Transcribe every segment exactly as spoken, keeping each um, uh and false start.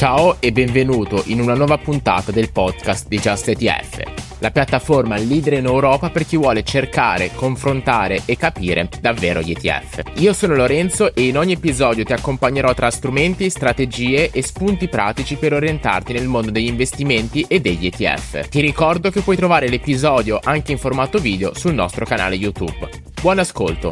Ciao e benvenuto in una nuova puntata del podcast di Just E T F, la piattaforma leader in Europa per chi vuole cercare, confrontare e capire davvero gli E T F. Io sono Lorenzo e in ogni episodio ti accompagnerò tra strumenti, strategie e spunti pratici per orientarti nel mondo degli investimenti e degli E T F. Ti ricordo che puoi trovare l'episodio anche in formato video sul nostro canale YouTube. Buon ascolto!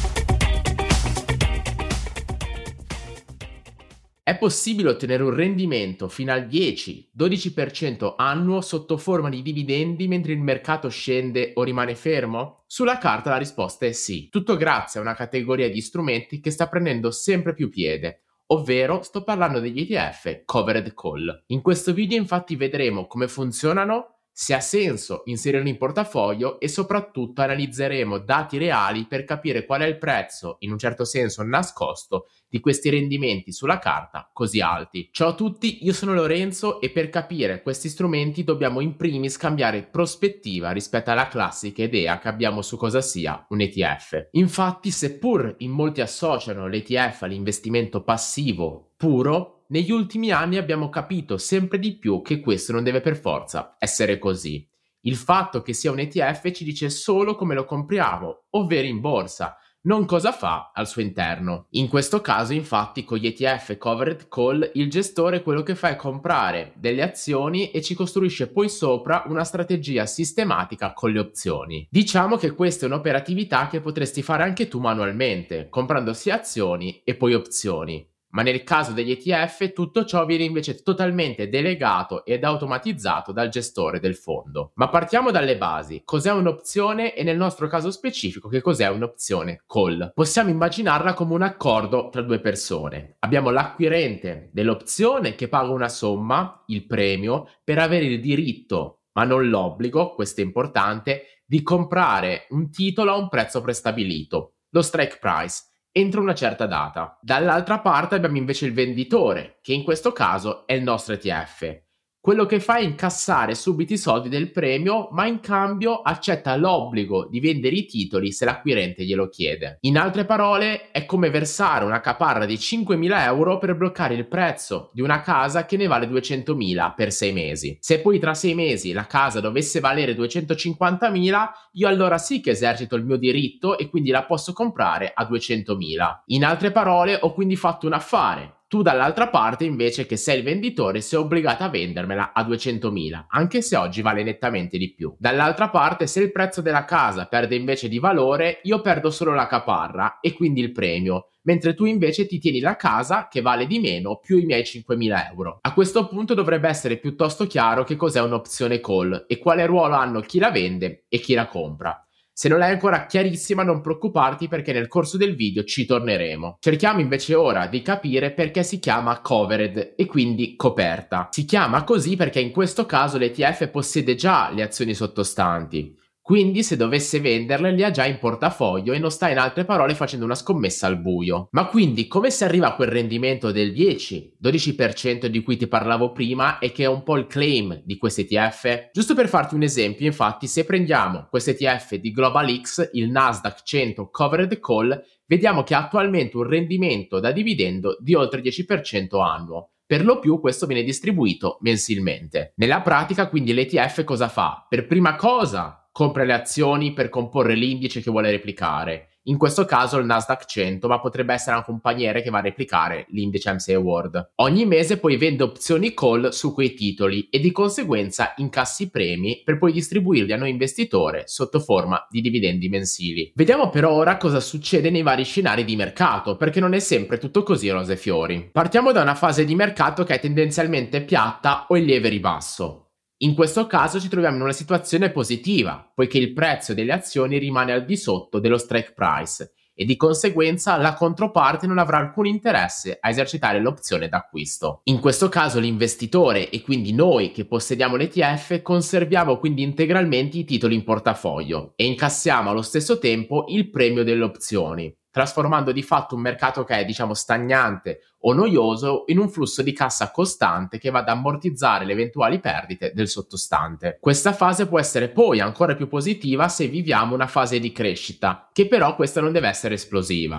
È possibile ottenere un rendimento fino al dieci dodici per cento annuo sotto forma di dividendi mentre il mercato scende o rimane fermo? Sulla carta la risposta è sì, tutto grazie a una categoria di strumenti che sta prendendo sempre più piede, ovvero sto parlando degli E T F Covered Call. In questo video infatti vedremo come funzionano, se ha senso inserirli in portafoglio e soprattutto analizzeremo dati reali per capire qual è il prezzo, in un certo senso nascosto, di questi rendimenti sulla carta così alti. Ciao a tutti, io sono Lorenzo e per capire questi strumenti dobbiamo in primis cambiare prospettiva rispetto alla classica idea che abbiamo su cosa sia un E T F. Infatti, seppur in molti associano l'E T F all'investimento passivo puro, negli ultimi anni abbiamo capito sempre di più che questo non deve per forza essere così. Il fatto che sia un E T F ci dice solo come lo compriamo, ovvero in borsa, non cosa fa al suo interno. In questo caso, infatti, con gli E T F Covered Call, il gestore quello che fa è comprare delle azioni e ci costruisce poi sopra una strategia sistematica con le opzioni. Diciamo che questa è un'operatività che potresti fare anche tu manualmente, comprando sia azioni e poi opzioni. Ma nel caso degli E T F tutto ciò viene invece totalmente delegato ed automatizzato dal gestore del fondo. Ma partiamo dalle basi. Cos'è un'opzione e nel nostro caso specifico che cos'è un'opzione call? Possiamo immaginarla come un accordo tra due persone. Abbiamo l'acquirente dell'opzione che paga una somma, il premio, per avere il diritto, ma non l'obbligo, questo è importante, di comprare un titolo a un prezzo prestabilito, lo strike price, entro una certa data. Dall'altra parte abbiamo invece il venditore, che in questo caso è il nostro E T F. Quello che fa è incassare subito i soldi del premio, ma in cambio accetta l'obbligo di vendere i titoli se l'acquirente glielo chiede. In altre parole, è come versare una caparra di cinquemila euro per bloccare il prezzo di una casa che ne vale duecentomila per sei mesi. Se poi tra sei mesi la casa dovesse valere duecentocinquantamila, io allora sì che esercito il mio diritto e quindi la posso comprare a duecentomila. In altre parole, ho quindi fatto un affare. Tu dall'altra parte invece che sei il venditore sei obbligata a vendermela a duecentomila, anche se oggi vale nettamente di più. Dall'altra parte se il prezzo della casa perde invece di valore, io perdo solo la caparra e quindi il premio, mentre tu invece ti tieni la casa che vale di meno più i miei cinquemila euro. A questo punto dovrebbe essere piuttosto chiaro che cos'è un'opzione call e quale ruolo hanno chi la vende e chi la compra. Se non è ancora chiarissima non preoccuparti perché nel corso del video ci torneremo. Cerchiamo invece ora di capire perché si chiama covered e quindi coperta. Si chiama così perché in questo caso l'E T F possiede già le azioni sottostanti. Quindi se dovesse venderle le ha già in portafoglio e non sta in altre parole facendo una scommessa al buio. Ma quindi come si arriva a quel rendimento del dieci dodici per cento di cui ti parlavo prima e che è un po' il claim di questi E T F? Giusto per farti un esempio, infatti, se prendiamo questo E T F di Global X, il Nasdaq cento Covered Call, vediamo che ha attualmente un rendimento da dividendo di oltre il dieci per cento annuo. Per lo più questo viene distribuito mensilmente. Nella pratica quindi l'E T F cosa fa? Per prima cosa compra le azioni per comporre l'indice che vuole replicare. In questo caso il Nasdaq cento, ma potrebbe essere anche un paniere che va a replicare l'indice M S C I World. Ogni mese poi vende opzioni call su quei titoli e di conseguenza incassi premi per poi distribuirli a noi investitore sotto forma di dividendi mensili. Vediamo però ora cosa succede nei vari scenari di mercato, perché non è sempre tutto così rose e fiori. Partiamo da una fase di mercato che è tendenzialmente piatta o in lieve ribasso. In questo caso ci troviamo in una situazione positiva, poiché il prezzo delle azioni rimane al di sotto dello strike price e di conseguenza la controparte non avrà alcun interesse a esercitare l'opzione d'acquisto. In questo caso l'investitore e quindi noi che possediamo l'E T F conserviamo quindi integralmente i titoli in portafoglio e incassiamo allo stesso tempo il premio delle opzioni, trasformando di fatto un mercato che è, diciamo, stagnante o noioso in un flusso di cassa costante che va ad ammortizzare le eventuali perdite del sottostante. Questa fase può essere poi ancora più positiva se viviamo una fase di crescita, che però questa non deve essere esplosiva.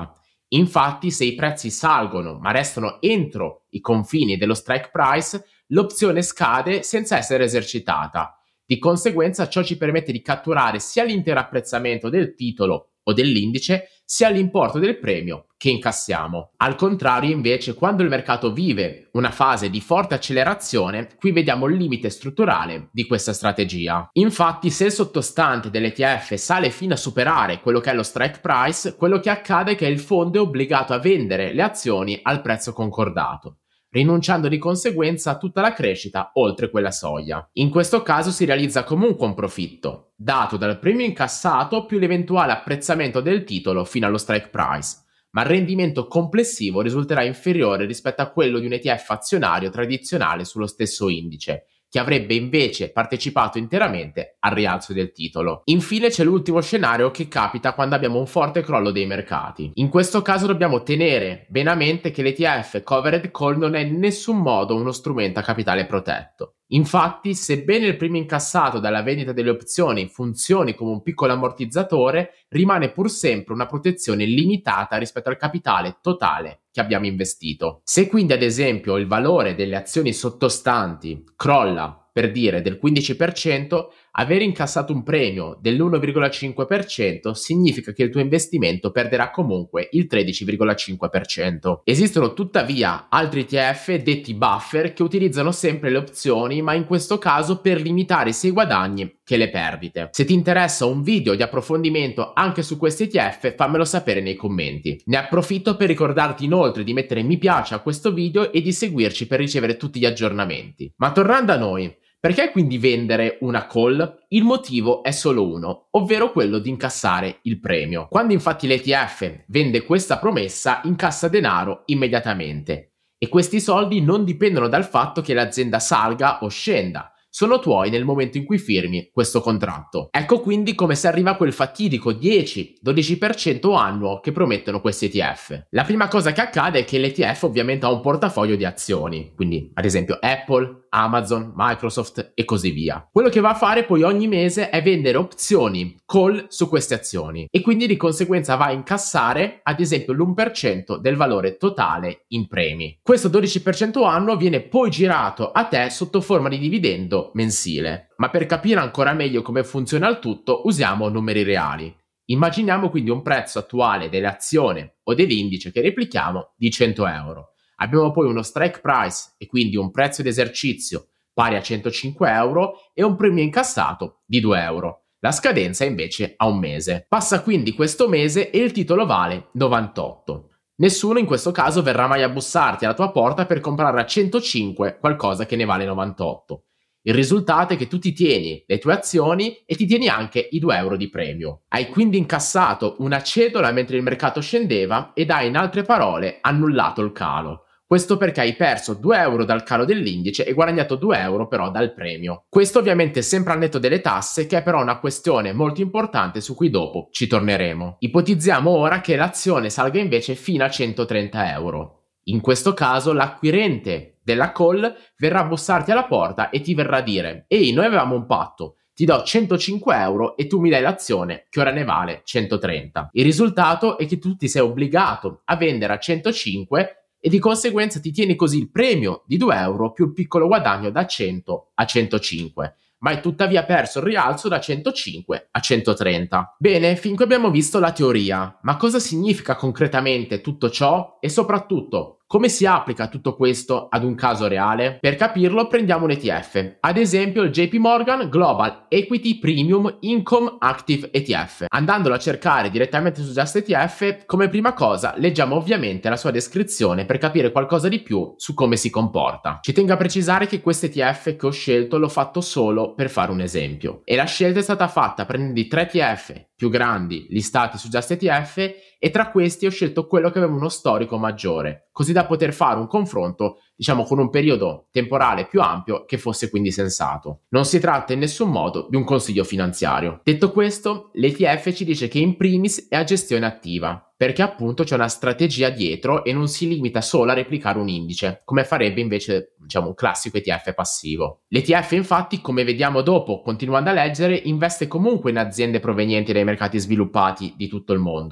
Infatti, se i prezzi salgono ma restano entro i confini dello strike price, l'opzione scade senza essere esercitata. Di conseguenza, ciò ci permette di catturare sia l'intero apprezzamento del titolo o dell'indice, sia l'importo del premio che incassiamo. Al contrario, invece, quando il mercato vive una fase di forte accelerazione, qui vediamo il limite strutturale di questa strategia. Infatti, se il sottostante dell'E T F sale fino a superare quello che è lo strike price, quello che accade è che il fondo è obbligato a vendere le azioni al prezzo concordato, rinunciando di conseguenza a tutta la crescita oltre quella soglia. In questo caso si realizza comunque un profitto, dato dal premio incassato più l'eventuale apprezzamento del titolo fino allo strike price, ma il rendimento complessivo risulterà inferiore rispetto a quello di un E T F azionario tradizionale sullo stesso indice, che avrebbe invece partecipato interamente al rialzo del titolo. Infine c'è l'ultimo scenario che capita quando abbiamo un forte crollo dei mercati. In questo caso dobbiamo tenere bene a mente che l'E T F Covered Call non è in nessun modo uno strumento a capitale protetto. Infatti, sebbene il premio incassato dalla vendita delle opzioni funzioni come un piccolo ammortizzatore, rimane pur sempre una protezione limitata rispetto al capitale totale che abbiamo investito. Se quindi ad esempio il valore delle azioni sottostanti crolla, per dire, del quindici per cento, aver incassato un premio dell'uno virgola cinque per cento significa che il tuo investimento perderà comunque il tredici virgola cinque per cento. Esistono tuttavia altri E T F detti buffer che utilizzano sempre le opzioni, ma in questo caso per limitare sia i guadagni che le perdite. Se ti interessa un video di approfondimento anche su questi E T F, fammelo sapere nei commenti. Ne approfitto per ricordarti inoltre di mettere mi piace a questo video e di seguirci per ricevere tutti gli aggiornamenti. Ma tornando a noi, perché quindi vendere una call? Il motivo è solo uno, ovvero quello di incassare il premio. Quando infatti l'E T F vende questa promessa, incassa denaro immediatamente. E questi soldi non dipendono dal fatto che l'azienda salga o scenda, sono tuoi nel momento in cui firmi questo contratto. Ecco quindi come si arriva a quel fatidico dieci dodici per cento annuo che promettono questi E T F. La prima cosa che accade è che l'E T F ovviamente ha un portafoglio di azioni, quindi ad esempio Apple, Amazon, Microsoft e così via. Quello che va a fare poi ogni mese è vendere opzioni, call su queste azioni e quindi di conseguenza va a incassare ad esempio l'uno per cento del valore totale in premi. Questo dodici per cento annuo viene poi girato a te sotto forma di dividendo mensile. Ma per capire ancora meglio come funziona il tutto usiamo numeri reali. Immaginiamo quindi un prezzo attuale dell'azione o dell'indice che replichiamo di cento euro. Abbiamo poi uno strike price e quindi un prezzo di esercizio pari a centocinque euro e un premio incassato di due euro. La scadenza invece ha un mese. Passa quindi questo mese e il titolo vale novantotto. Nessuno in questo caso verrà mai a bussarti alla tua porta per comprare a centocinque qualcosa che ne vale novantotto. Il risultato è che tu ti tieni le tue azioni e ti tieni anche i due euro di premio. Hai quindi incassato una cedola mentre il mercato scendeva ed hai in altre parole annullato il calo. Questo perché hai perso due euro dal calo dell'indice e guadagnato due euro però dal premio. Questo ovviamente sempre al netto delle tasse, che è però una questione molto importante su cui dopo ci torneremo. Ipotizziamo ora che l'azione salga invece fino a centotrenta euro. In questo caso l'acquirente della call verrà a bussarti alla porta e ti verrà a dire: ehi, noi avevamo un patto, ti do centocinque euro e tu mi dai l'azione che ora ne vale centotrenta. Il risultato è che tu ti sei obbligato a vendere a centocinque e di conseguenza ti tieni così il premio di due euro più il piccolo guadagno da cento a centocinque. Ma hai tuttavia perso il rialzo da centocinque a centotrenta. Bene, fin qui abbiamo visto la teoria, ma cosa significa concretamente tutto ciò e soprattutto come si applica tutto questo ad un caso reale? Per capirlo prendiamo un E T F, ad esempio il J P Morgan Global Equity Premium Income Active E T F. Andandolo a cercare direttamente su Just E T F, come prima cosa leggiamo ovviamente la sua descrizione per capire qualcosa di più su come si comporta. Ci tengo a precisare che questo E T F che ho scelto l'ho fatto solo per fare un esempio e la scelta è stata fatta prendendo i tre E T F più grandi listati su Just E T F e tra questi ho scelto quello che aveva uno storico maggiore, così da poter fare un confronto, diciamo, con un periodo temporale più ampio che fosse quindi sensato. Non si tratta in nessun modo di un consiglio finanziario. Detto questo, l'E T F ci dice che in primis è a gestione attiva, perché appunto c'è una strategia dietro e non si limita solo a replicare un indice, come farebbe invece, diciamo, un classico E T F passivo. L'E T F infatti, come vediamo dopo, continuando a leggere, investe comunque in aziende provenienti dai mercati sviluppati di tutto il mondo.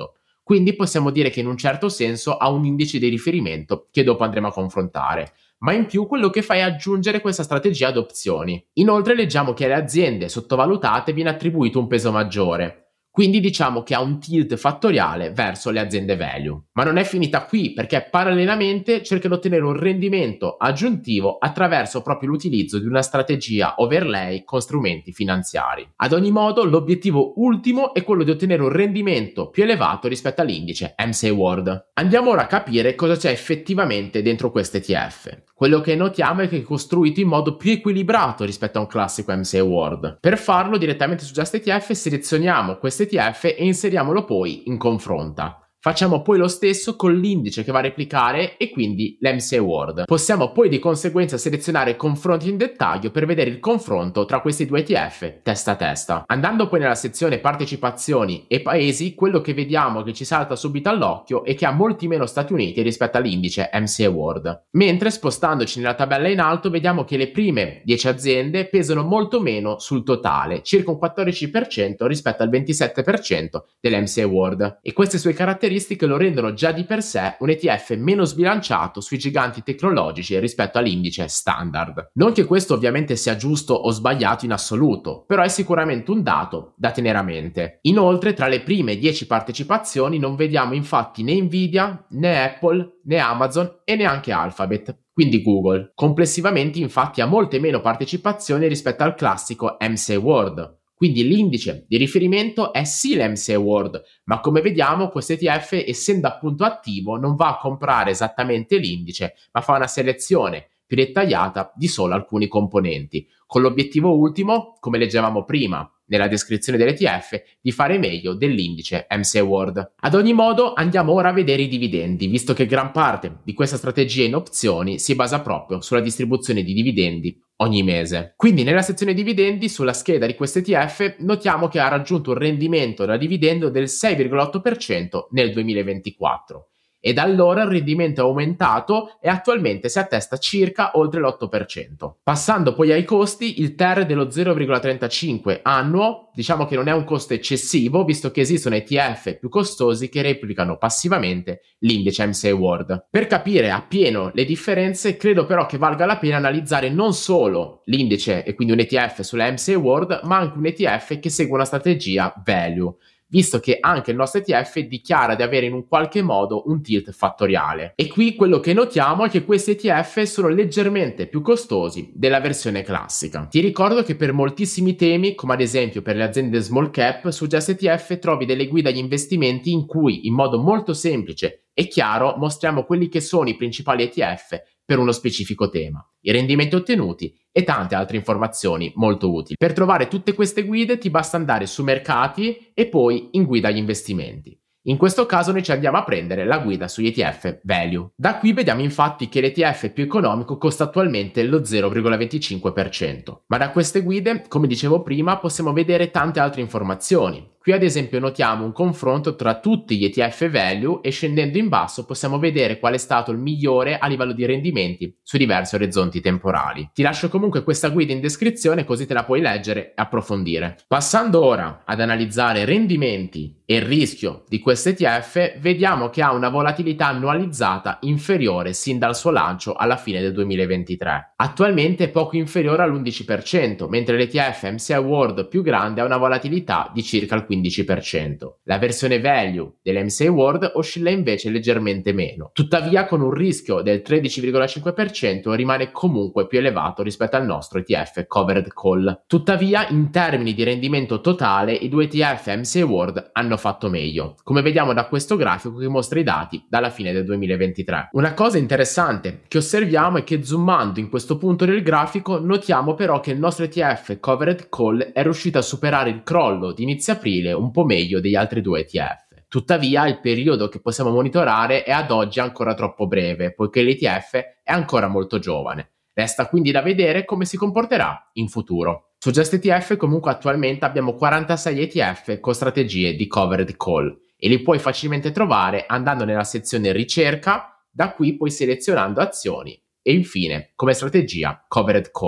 Quindi possiamo dire che in un certo senso ha un indice di riferimento che dopo andremo a confrontare. Ma in più quello che fa è aggiungere questa strategia ad opzioni. Inoltre leggiamo che alle aziende sottovalutate viene attribuito un peso maggiore. Quindi diciamo che ha un tilt fattoriale verso le aziende value. Ma non è finita qui, perché parallelamente cerca di ottenere un rendimento aggiuntivo attraverso proprio l'utilizzo di una strategia overlay con strumenti finanziari. Ad ogni modo, l'obiettivo ultimo è quello di ottenere un rendimento più elevato rispetto all'indice M S C I World. Andiamo ora a capire cosa c'è effettivamente dentro questo E T F. Quello che notiamo è che è costruito in modo più equilibrato rispetto a un classico M S C I World. Per farlo, direttamente su Just E T F selezioniamo questo E T F e inseriamolo poi in confronta. Facciamo poi lo stesso con l'indice che va a replicare e quindi l'M S C I World. Possiamo poi di conseguenza selezionare confronti in dettaglio per vedere il confronto tra questi due E T F testa a testa. Andando poi nella sezione partecipazioni e paesi, quello che vediamo che ci salta subito all'occhio è che ha molti meno Stati Uniti rispetto all'indice M S C I World. Mentre spostandoci nella tabella in alto vediamo che le prime dieci aziende pesano molto meno sul totale, circa un quattordici per cento rispetto al ventisette per cento dell'M S C I World. E queste sue caratteristiche lo rendono già di per sé un E T F meno sbilanciato sui giganti tecnologici rispetto all'indice standard. Non che questo ovviamente sia giusto o sbagliato in assoluto, però è sicuramente un dato da tenere a mente. Inoltre, tra le prime dieci partecipazioni non vediamo infatti né Nvidia, né Apple, né Amazon e neanche Alphabet, quindi Google. Complessivamente infatti ha molte meno partecipazioni rispetto al classico M S C I World. Quindi l'indice di riferimento è sì l'M S C I World, ma come vediamo questo E T F, essendo appunto attivo, non va a comprare esattamente l'indice, ma fa una selezione più dettagliata di solo alcuni componenti, con l'obiettivo ultimo, come leggevamo prima nella descrizione dell'E T F, di fare meglio dell'indice M S C I World. Ad ogni modo andiamo ora a vedere i dividendi, visto che gran parte di questa strategia in opzioni si basa proprio sulla distribuzione di dividendi ogni mese. Quindi nella sezione dividendi sulla scheda di questo E T F notiamo che ha raggiunto un rendimento da dividendo del sei virgola otto per cento nel duemilaventiquattro. E da allora il rendimento è aumentato e attualmente si attesta circa oltre l'otto per cento. Passando poi ai costi, il T E R dello zero virgola trentacinque annuo, diciamo che non è un costo eccessivo, visto che esistono E T F più costosi che replicano passivamente l'indice M S C I World. Per capire appieno le differenze, credo però che valga la pena analizzare non solo l'indice e quindi un E T F sulla M S C I World, ma anche un E T F che segue una strategia value, visto che anche il nostro E T F dichiara di avere in un qualche modo un tilt fattoriale. E qui quello che notiamo è che questi E T F sono leggermente più costosi della versione classica. Ti ricordo che per moltissimi temi, come ad esempio per le aziende small cap, su Just E T F trovi delle guide agli investimenti in cui in modo molto semplice e chiaro mostriamo quelli che sono i principali E T F per uno specifico tema, i rendimenti ottenuti e tante altre informazioni molto utili. Per trovare tutte queste guide ti basta andare su mercati e poi in guida agli investimenti. In questo caso noi ci andiamo a prendere la guida sugli E T F value. Da qui vediamo infatti che l'E T F più economico costa attualmente lo zero virgola venticinque per cento. Ma da queste guide, come dicevo prima, possiamo vedere tante altre informazioni. Qui ad esempio notiamo un confronto tra tutti gli E T F value e scendendo in basso possiamo vedere qual è stato il migliore a livello di rendimenti su diversi orizzonti temporali. Ti lascio comunque questa guida in descrizione così te la puoi leggere e approfondire. Passando ora ad analizzare rendimenti e il rischio di questo E T F, vediamo che ha una volatilità annualizzata inferiore sin dal suo lancio alla fine del duemilaventitré. Attualmente è poco inferiore all'undici per cento, mentre l'E T F M S C I World più grande ha una volatilità di circa il quindici per cento. La versione value dell'M S C I World oscilla invece leggermente meno. Tuttavia con un rischio del tredici virgola cinque per cento rimane comunque più elevato rispetto al nostro E T F Covered Call. Tuttavia in termini di rendimento totale i due E T F M S C I World hanno fatto meglio, come vediamo da questo grafico che mostra i dati dalla fine del duemilaventitré. Una cosa interessante che osserviamo è che zoomando in questo punto del grafico notiamo però che il nostro E T F Covered Call è riuscito a superare il crollo di inizio aprile un po' meglio degli altri due E T F. Tuttavia il periodo che possiamo monitorare è ad oggi ancora troppo breve, poiché l'E T F è ancora molto giovane. Resta quindi da vedere come si comporterà in futuro. Su Just E T F comunque attualmente abbiamo quarantasei E T F con strategie di covered call e li puoi facilmente trovare andando nella sezione ricerca, da qui poi selezionando azioni e infine come strategia covered call.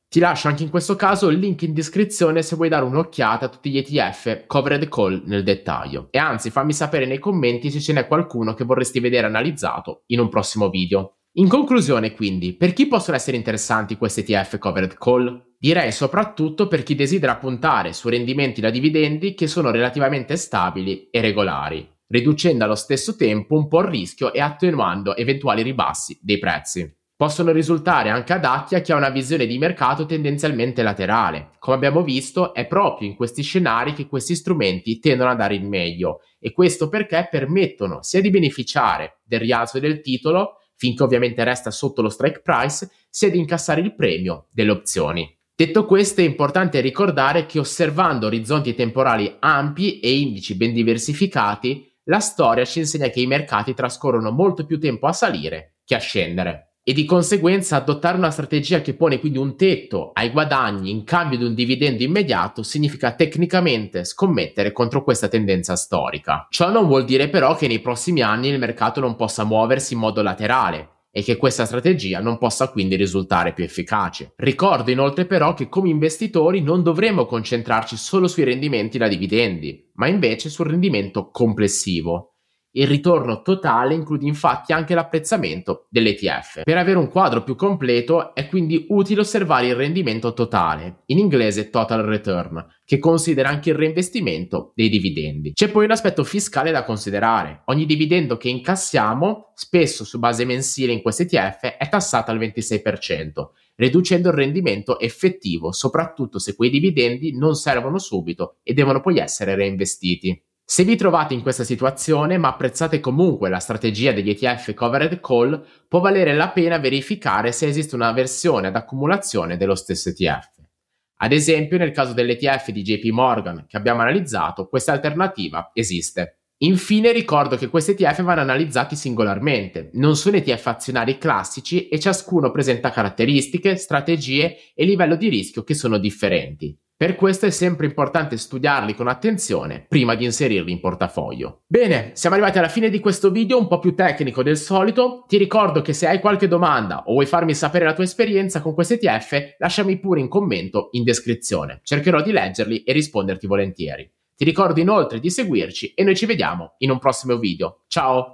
Ti lascio anche in questo caso il link in descrizione se vuoi dare un'occhiata a tutti gli E T F covered call nel dettaglio. E anzi, fammi sapere nei commenti se ce n'è qualcuno che vorresti vedere analizzato in un prossimo video. In conclusione, quindi, per chi possono essere interessanti questi E T F covered call? Direi soprattutto per chi desidera puntare su rendimenti da dividendi che sono relativamente stabili e regolari, riducendo allo stesso tempo un po' il rischio e attenuando eventuali ribassi dei prezzi. Possono risultare anche adatti a chi ha una visione di mercato tendenzialmente laterale. Come abbiamo visto, è proprio in questi scenari che questi strumenti tendono a dare il meglio, e questo perché permettono sia di beneficiare del rialzo del titolo, finché ovviamente resta sotto lo strike price, sia di incassare il premio delle opzioni. Detto questo, è importante ricordare che osservando orizzonti temporali ampi e indici ben diversificati, la storia ci insegna che i mercati trascorrono molto più tempo a salire che a scendere. E di conseguenza adottare una strategia che pone quindi un tetto ai guadagni in cambio di un dividendo immediato significa tecnicamente scommettere contro questa tendenza storica. Ciò non vuol dire però che nei prossimi anni il mercato non possa muoversi in modo laterale e che questa strategia non possa quindi risultare più efficace. Ricordo inoltre però che come investitori non dovremmo concentrarci solo sui rendimenti da dividendi, ma invece sul rendimento complessivo. Il ritorno totale include infatti anche l'apprezzamento dell'E T F. Per avere un quadro più completo è quindi utile osservare il rendimento totale, in inglese total return, che considera anche il reinvestimento dei dividendi. C'è poi un aspetto fiscale da considerare. Ogni dividendo che incassiamo, spesso su base mensile in questi E T F, è tassato al ventisei per cento, riducendo il rendimento effettivo, soprattutto se quei dividendi non servono subito e devono poi essere reinvestiti. Se vi trovate in questa situazione ma apprezzate comunque la strategia degli E T F covered call, può valere la pena verificare se esiste una versione ad accumulazione dello stesso E T F. Ad esempio, nel caso dell'E T F di J P Morgan che abbiamo analizzato, questa alternativa esiste. Infine ricordo che questi E T F vanno analizzati singolarmente, non sono E T F azionari classici e ciascuno presenta caratteristiche, strategie e livello di rischio che sono differenti. Per questo è sempre importante studiarli con attenzione prima di inserirli in portafoglio. Bene, siamo arrivati alla fine di questo video un po' più tecnico del solito. Ti ricordo che se hai qualche domanda o vuoi farmi sapere la tua esperienza con questi E T F, lasciami pure in commento in descrizione. Cercherò di leggerli e risponderti volentieri. Ti ricordo inoltre di seguirci e noi ci vediamo in un prossimo video. Ciao!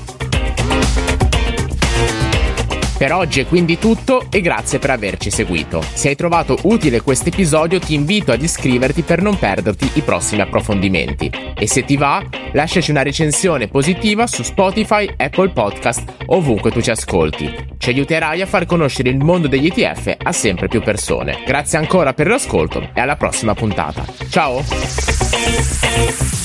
Per oggi è quindi tutto e grazie per averci seguito. Se hai trovato utile questo episodio ti invito ad iscriverti per non perderti i prossimi approfondimenti. E se ti va, lasciaci una recensione positiva su Spotify, Apple Podcast, ovunque tu ci ascolti. Ci aiuterai a far conoscere il mondo degli E T F a sempre più persone. Grazie ancora per l'ascolto e alla prossima puntata. Ciao!